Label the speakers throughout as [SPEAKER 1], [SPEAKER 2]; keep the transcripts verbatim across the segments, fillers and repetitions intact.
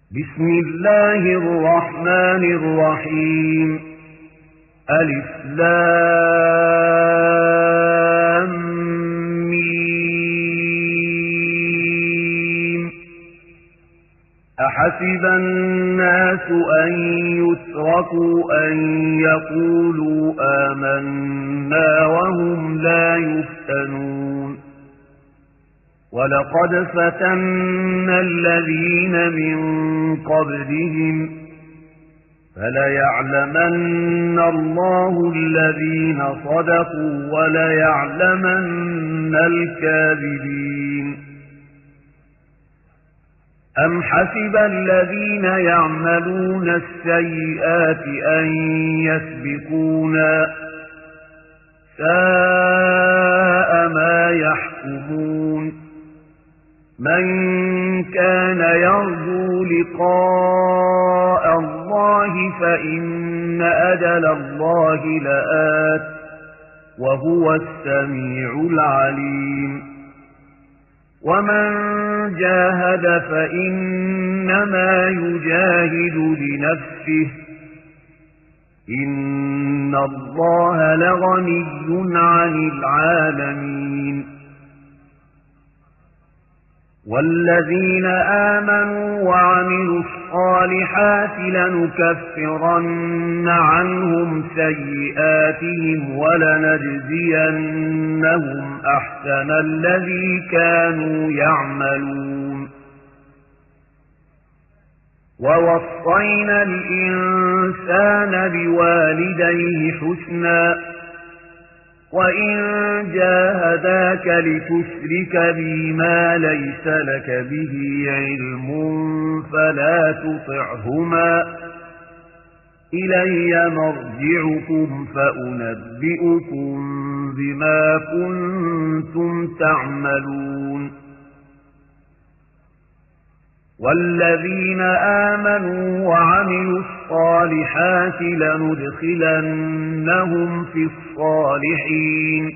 [SPEAKER 1] بسم الله الرحمن الرحيم. ألف لام ميم. أحسب الناس أن يتركوا أن يقولوا آمنا وهم لا يفتنون. ولقد فتنا الذين من قبلهم فليعلمن الله الذين صدقوا وليعلمن الكاذبين. أم حسب الذين يعملون السيئات أن يسبقونا ساء ما يحكمون. من كان يرجو لقاء الله فإن أجل الله لآت وهو السميع العليم. ومن جاهد فإنما يجاهد لنفسه إن الله لغني عن العالمين. والذين آمنوا وعملوا الصالحات لنكفرن عنهم سيئاتهم ولنجزينهم أحسن الذي كانوا يعملون. ووصينا الإنسان بوالديه حسنا وإن جاهداك لتشرك بي ما ليس لك به علم فلا تطعهما إلي مرجعكم فأنبئكم بما كنتم تعملون. والذين آمنوا وعملوا الصالحات لندخلنهم في الصالحين.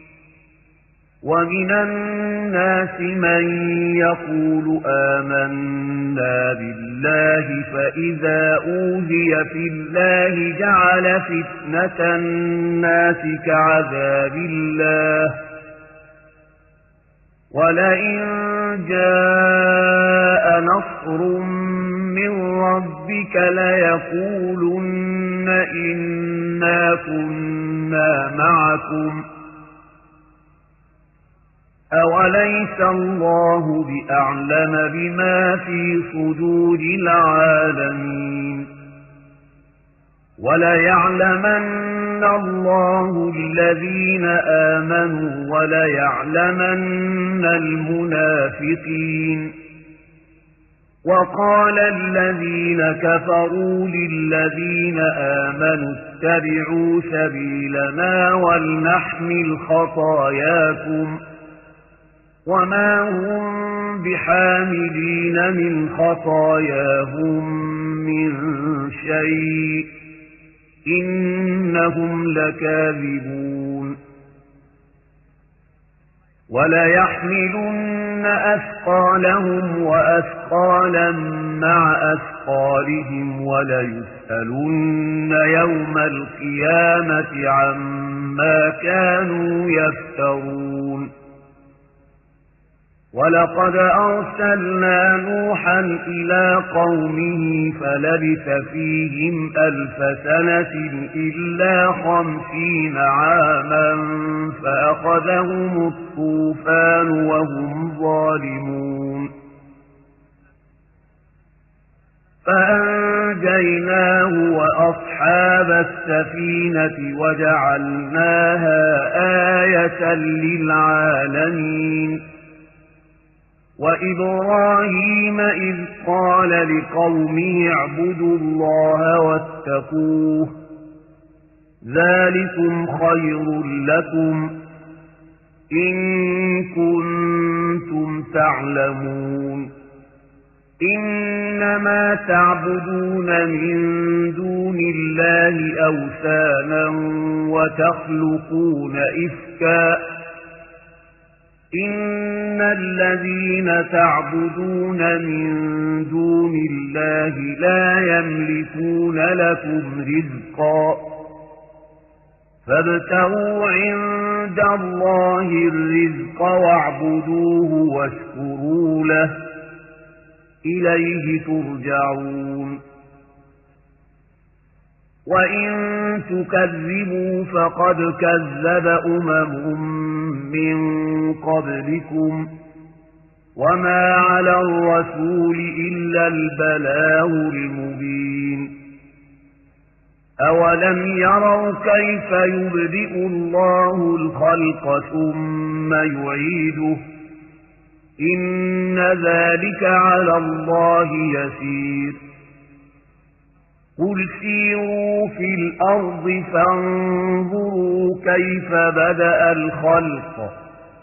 [SPEAKER 1] ومن الناس من يقول آمنا بالله فإذا أوذي في الله جعل فتنة الناس كعذاب الله ولئن جاء نصر من ربك ليقولن إنا كنا معكم أوليس الله بأعلم بما في صدور العالمين. وليعلمن الله الذين آمنوا وليعلمن المنافقين. وقال الذين كفروا للذين آمنوا اتبعوا سبيلنا ولنحمل خطاياكم وما هم بحاملين من خطاياهم من شيء إنهم لكاذبون. وليحملن أثقالهم وأثقالا مع أثقالهم وليسألن يوم القيامة عما كانوا يفترون. ولقد أرسلنا نوحا إلى قومه فلبث فيهم ألف سنة إلا خمسين عاما فأخذهم الطوفان وهم ظالمون. فأنجيناه وأصحاب السفينة وجعلناها آية للعالمين. وإبراهيم إذ قال لقومه اعبدوا الله واتقوه ذلكم خير لكم إن كنتم تعلمون. إنما تعبدون من دون الله أوثانا وتخلقون إفكا إن الذين تعبدون من دون الله لا يملكون لكم رزقا فابتغوا عند الله الرزق واعبدوه واشكروا له إليه ترجعون وإن تكذبوا فقد كذب أمم من قبلكم وما على الرسول إلا البلاغ المبين أولم يروا كيف يبدئ الله الخلق ثم يعيده إن ذلك على الله يسير قل سيروا في الأرض فانظروا كيف بدأ الخلق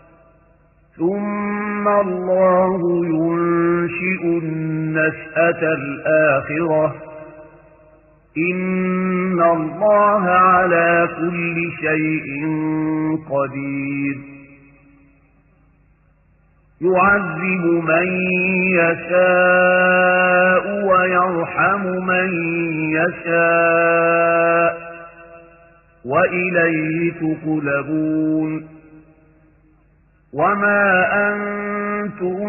[SPEAKER 1] ثم الله ينشئ النشأة الآخرة إن الله على كل شيء قدير يعذب من يشاء ويرحم من يشاء وإليه تقلبون وما أنتم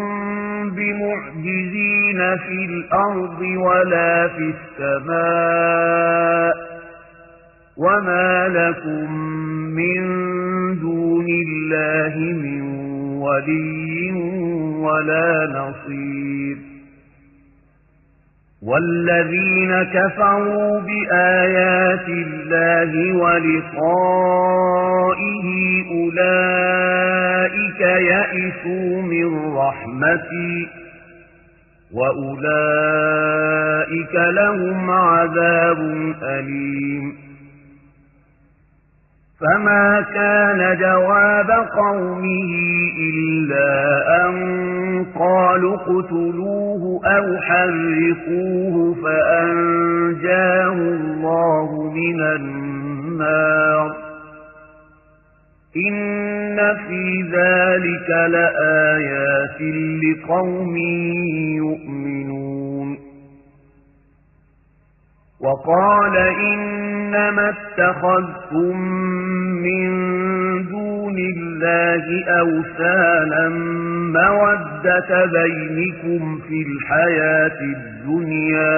[SPEAKER 1] بمعجزين في الأرض ولا في السماء وما لكم من دون الله من ولي ولا نصير والذين كفروا بآيات الله ولقائه أولئك يئسوا من رحمتي وأولئك لهم عذاب أليم فما كان جواب قومه إلا أن قالوا اقتلوه أو حرقوه فأنجاه الله من النار إن في ذلك لآيات لقوم يؤمنون وقال إنما اتخذتم من دون الله أوثانا مودة بينكم في الحياة الدنيا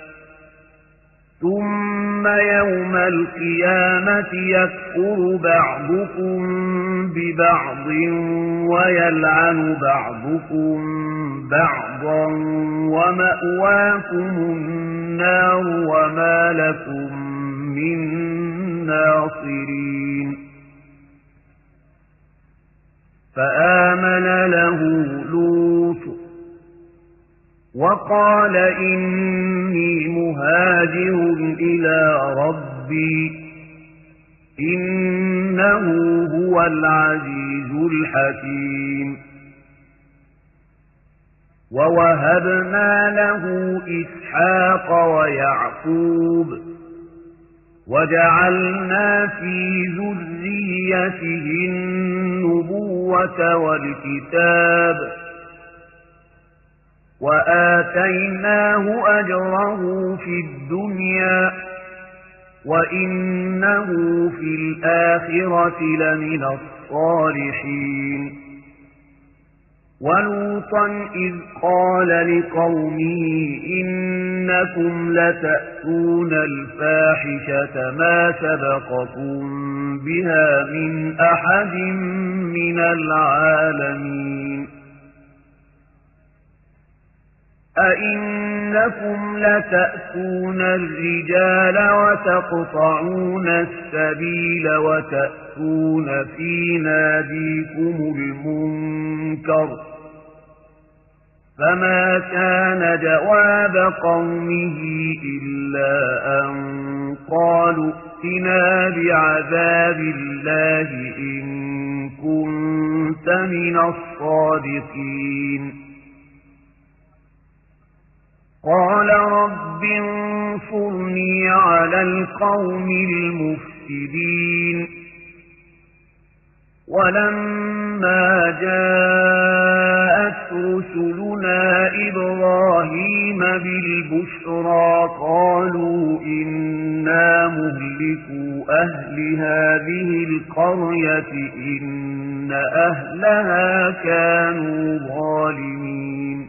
[SPEAKER 1] ثم يوم القيامة يكفر بعضكم ببعض ويلعن بعضكم بعضا ومأواكم النار وما لكم من ناصرين فآمن له لوط وقال إني مهاجر إلى ربي إنه هو العزيز الحكيم ووهبنا له إسحاق ويعقوب وجعلنا في ذريته النبوة والكتاب وآتيناه أجره في الدنيا وإنه في الآخرة لمن الصالحين ولوطا إذ قال لقومه إنكم لتأتون الفاحشة ما سبقكم بها من أحد من العالمين أئنكم لتأتون الرجال وتقطعون السبيل وتأتون في ناديكم المنكر فما كان جواب قومه إلا أن قالوا ائتنا بعذاب الله إن كنت من الصادقين قال رب انصرني على القوم المفسدين ولما جاءت رسلنا إبراهيم بالبشرى قالوا إنا مهلكو أهل هذه القرية إن أهلها كانوا ظالمين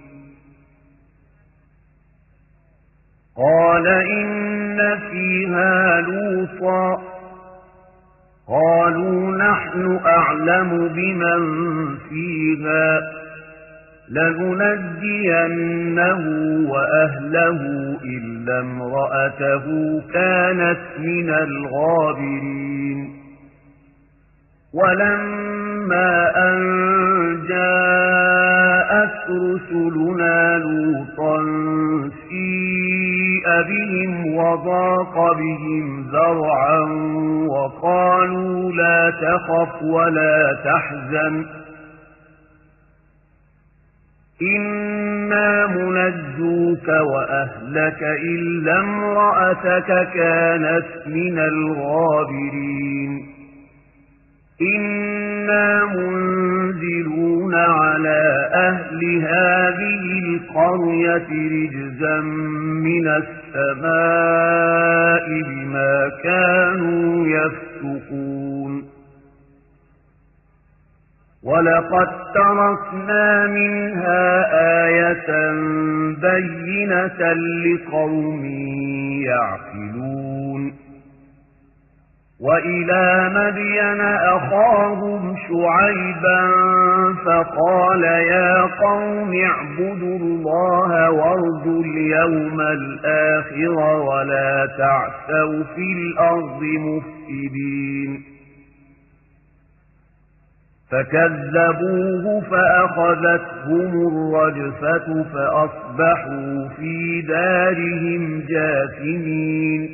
[SPEAKER 1] قال إن فيها لوطا قالوا نحن أعلم بمن فيها لننجينه وأهله إلا امرأته كانت من الغابرين ولما أن جاءت رسلنا لوطا سيء بهم وضاق بهم ذرعا وقالوا لا تخف ولا تحزن إنا منجوك وأهلك إلا امرأتك كانت من الغابرين إنا منزلون على أهل هذه القرية رجزا من السماء بما كانوا يفسقون ولقد تركنا منها آية بينة لقوم يعقلون وإلى مدين أخاهم شعيبا فقال يا قوم اعبدوا الله وارجوا اليوم الآخر ولا تعثوا في الأرض مفسدين فكذبوه فأخذتهم الرجفة فأصبحوا في دارهم جاثمين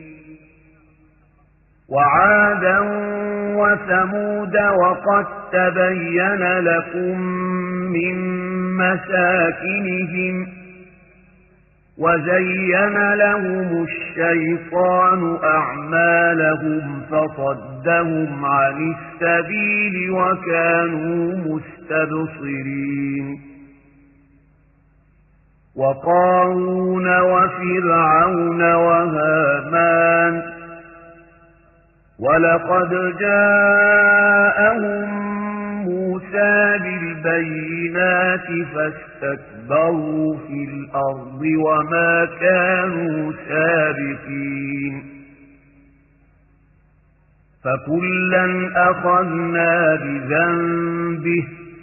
[SPEAKER 1] وعادا وثمود وقد تبين لكم من مساكنهم وزين لهم الشيطان أعمالهم فصدهم عن السبيل وكانوا مستبصرين وقارون وفرعون وهامان ولقد جاءهم موسى بالبينات فاستكبروا في الأرض وما كانوا سابقين فكلا أخذنا بذنبه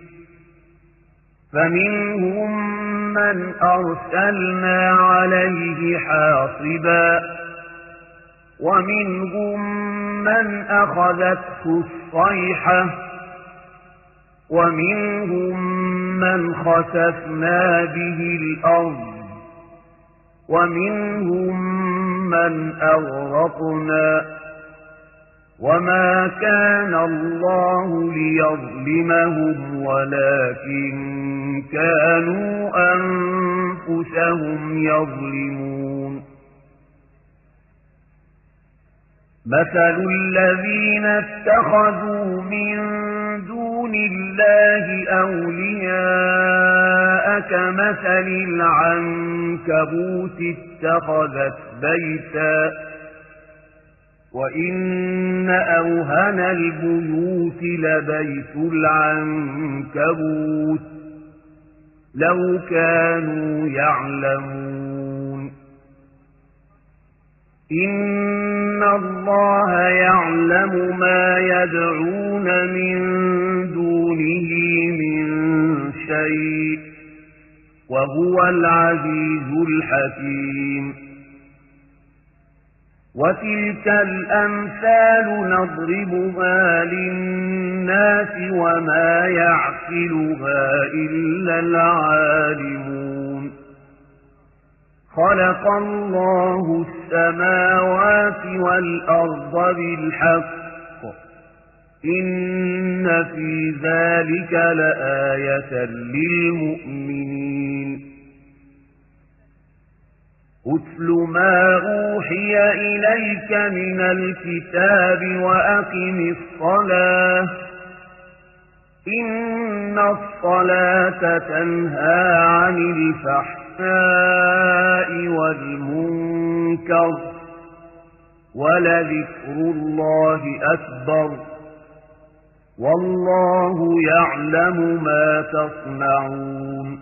[SPEAKER 1] فمنهم من أرسلنا عليه حاصبا ومنهم من أخذته الصيحة ومنهم من خسفنا به الأرض ومنهم من أغرقنا وما كان الله ليظلمهم ولكن كانوا أنفسهم يظلمون مثل الذين اتخذوا من دون الله أولياء كمثل العنكبوت اتخذت بيتا وإن أوهن البيوت لبيت العنكبوت لو كانوا يعلمون إن الله يعلم ما يدعون من دونه من شيء وهو العزيز الحكيم وتلك الأمثال نضربها للناس وما يعقلها إلا العالمون خلق الله السماوات والأرض بالحق إن في ذلك لآية للمؤمنين أتل ما أوحي إليك من الكتاب وأقم الصلاة إن الصلاة تنهى عن الفحشاء والمنكر ولذكر الله أكبر والله يعلم ما تصنعون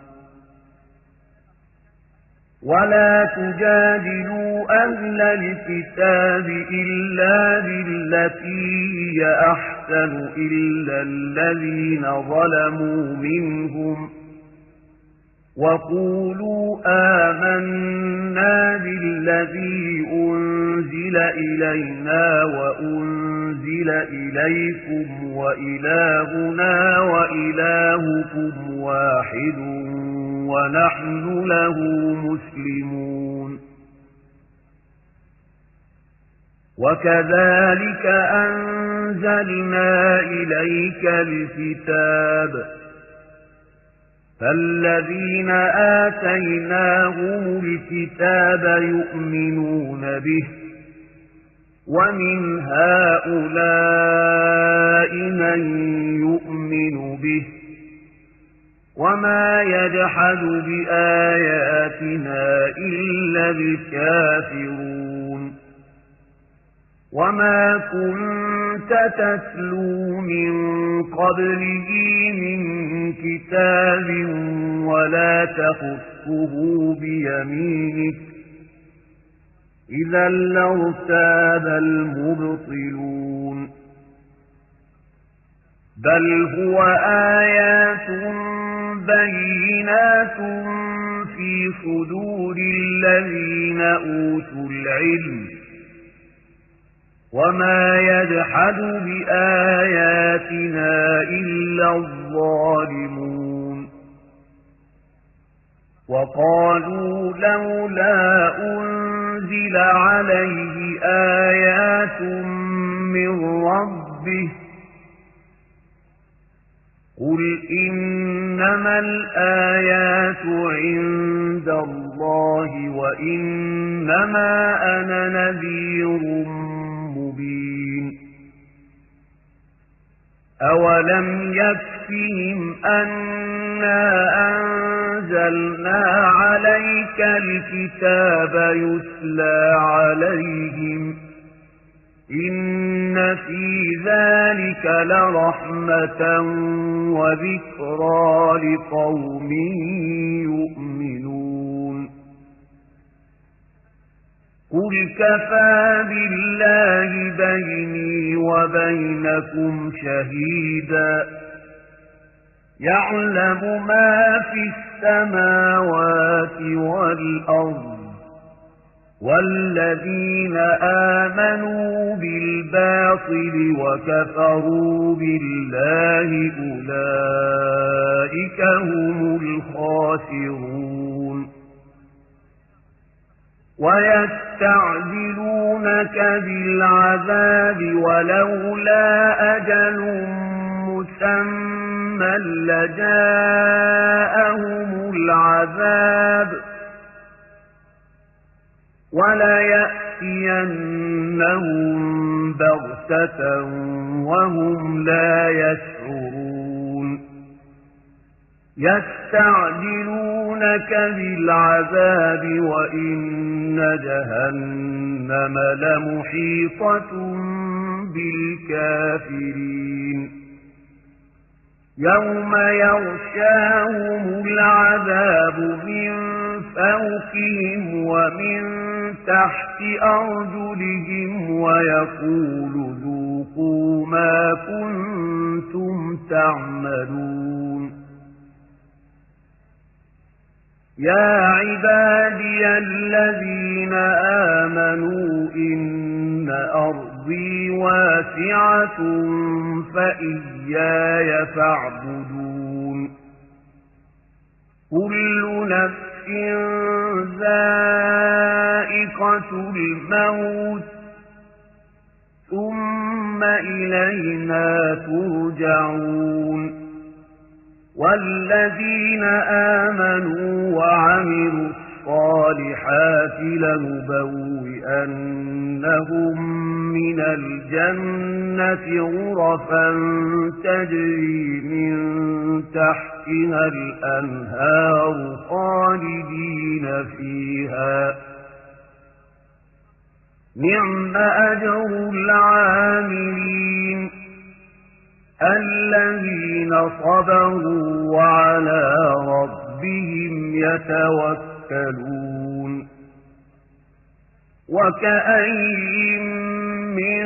[SPEAKER 1] ولا تجادلوا أهل الكتاب إلا بالتي هي أحسن إلا الذين ظلموا منهم وقولوا آمنا بالذي أنزل إلينا وأنزل إليكم وإلهنا وإلهكم واحد ونحن له مسلمون وكذلك أنزلنا إليك الكتاب فالذين آتيناهم الكتاب يؤمنون به ومن هؤلاء من يؤمن به وما يجحد بآياتنا إلا الكافرون وما كنت تتلو من قبله من كتاب ولا تخطه بيمينك إذا لارتاب المبطلون بل هو آيات بينات في صدور الذين أوتوا العلم وما يجحد بآياتنا إلا الظالمون وقالوا لولا أنزل عليه آيات من ربه قل إنما الآيات عند الله وإنما أنا نذير مبين أولم يكفهم أنا أنزلنا عليك الكتاب يتلى عليهم إن في ذلك لرحمة وذكرى لقوم يؤمنون قل كفى بالله بيني وبينكم شهيدا يعلم ما في السماوات والأرض والذين آمنوا بالباطل وكفروا بالله أولئك هم الخاسرون ويستعجلونك بالعذاب ولولا أجل مسمى لجاءهم العذاب وليأتينهم بغتة وهم لا يشعرون يستعجلونك بالعذاب وإن جهنم لمحيطة بالكافرين يوم يغشاهم العذاب من فوقهم ومن تحت أرجلهم ويقول ذوقوا ما كنتم تعملون يا عبادي الذين آمنوا إن أرضي واسعة فإياي فاعبدون كل نفس ذائقة الموت ثم إلينا ترجعون والذين آمنوا وعملوا الصالحات لنبوئنهم من الجنة غرفا تجري من تحتها الأنهار خالدين فيها نعم أجر العاملين الذين صبروا وعلى ربهم يتوكلون وكأين من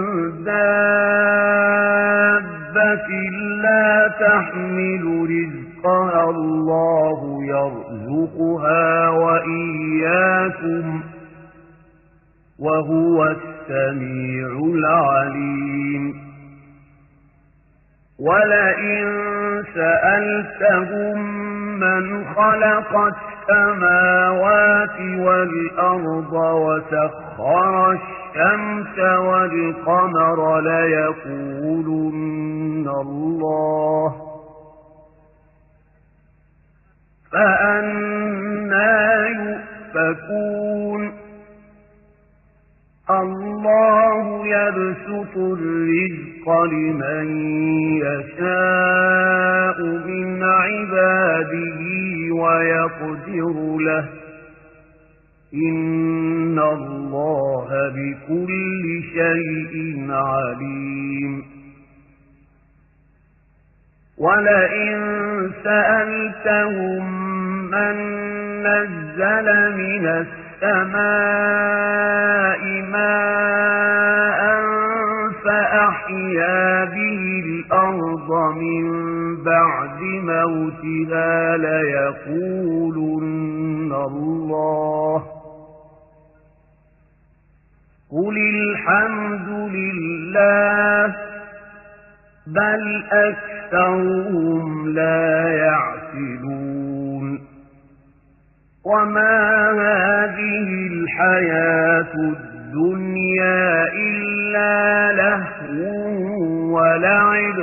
[SPEAKER 1] دابة لا تحمل رزقها الله يرزقها وإياكم وهو السميع العليم ولئن سألتهم من خلق السماوات والأرض وسخر الشمس والقمر ليقولن الله فأنى يؤفكون الله يبسط الرزق لمن يشاء من عباده ويقدر له إن الله بكل شيء عليم ولئن سألتهم من نزل من السماء ماء فأحيا به الأرض من بعد موتها ليقولن الله قل الحمد لله بل أكثرهم لا يعقلون وما هذه الحياة الدنيا إلا لهو ولعب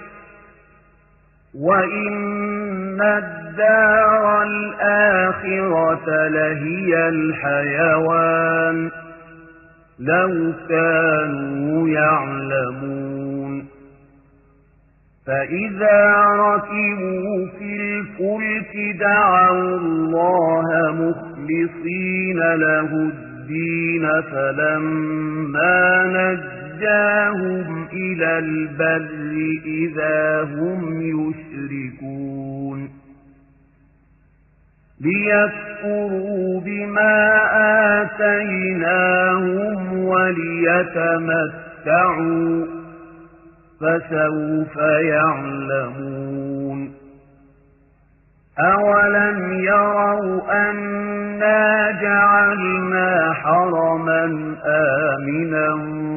[SPEAKER 1] وإن الدار الآخرة لهي الحيوان لو كانوا يعلمون فإذا ركبوا في الفلك دعوا الله مخلصين له الدين فلما نجاهم إلى البر إذا هم يشركون ليكفروا بما آتيناهم وليتمتعوا فسوف يعلمون أولم يروا أنا جعلنا حرما آمنا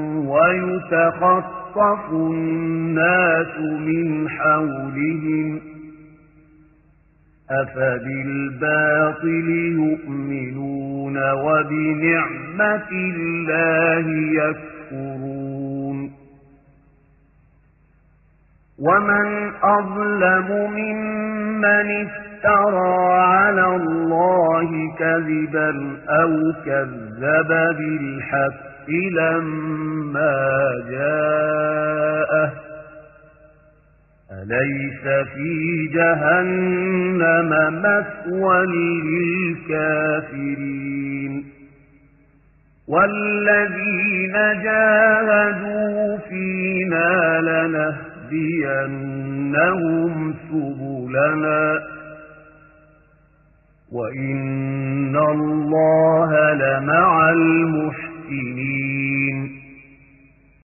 [SPEAKER 1] ويتخطف الناس من حولهم أفبالباطل يؤمنون وبنعمة الله يكفرون ومن أظلم ممن افترى على الله كذبا أو كذب بالحق لما جاءه أليس في جهنم مثوى للكافرين والذين جاهدوا فينا لنهدينهم سبلنا وإن الله لمع المحسنين